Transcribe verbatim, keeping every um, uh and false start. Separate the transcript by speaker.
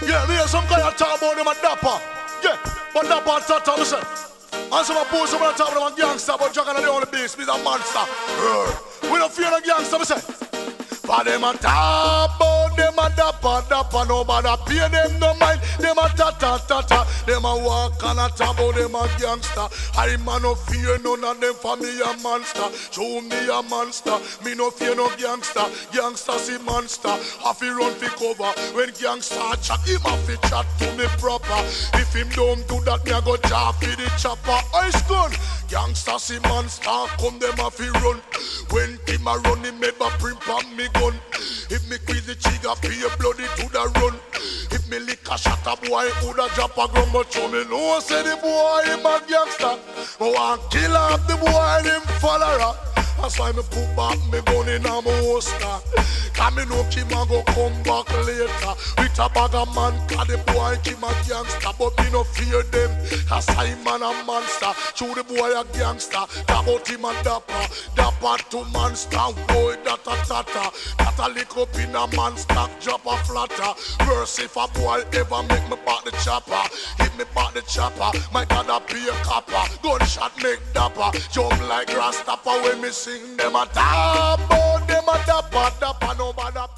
Speaker 1: Yeah, me and some guy are talking about them a dapper. Yeah, but dapper talk to me say. And some a post some of the top of them a gangster, but Jack and the only beast, me a monster. We don't fear no gangster, me say. For them a talk about them a dapper, dapper, nobody pay them no mind. Them a ta ta ta ta. Them a walk and a talk about them a gangster. I man no fear none of them for me a monster. Show me a monster, me no fear no gangster. Gangster see monster, have to run for cover. When gangster chat, him have to chat to me proper. If him don't do that, me a go jar for the chopper. Ice gun, gangster see monster, come them have to run. When him a run, him ever print on me gun. If me quiz the trigger, pay bloody to the run. If me lick a shot a boy, woulda drop a gun. But show me no say the boy him a gangster. I want kill off the boy him follower. That's why me put back me gun in a my holster. Cause me know Kim a go come back later with a bag of man. Cause the boy Kim a gangster, but me no fear them. Cause I man a monster. Show the boy a gangster. That about him a dapper. Dapper to monster. Boy that a tata. That a lick up in a man's stock. Drop a flatter. Worse if a boy ever make me back the chopper. Hit me back the chopper. My God a be a copper. Gunshot make dapper. Jump like grass tapper when me see them a talk about them a dapper, dapper, nobody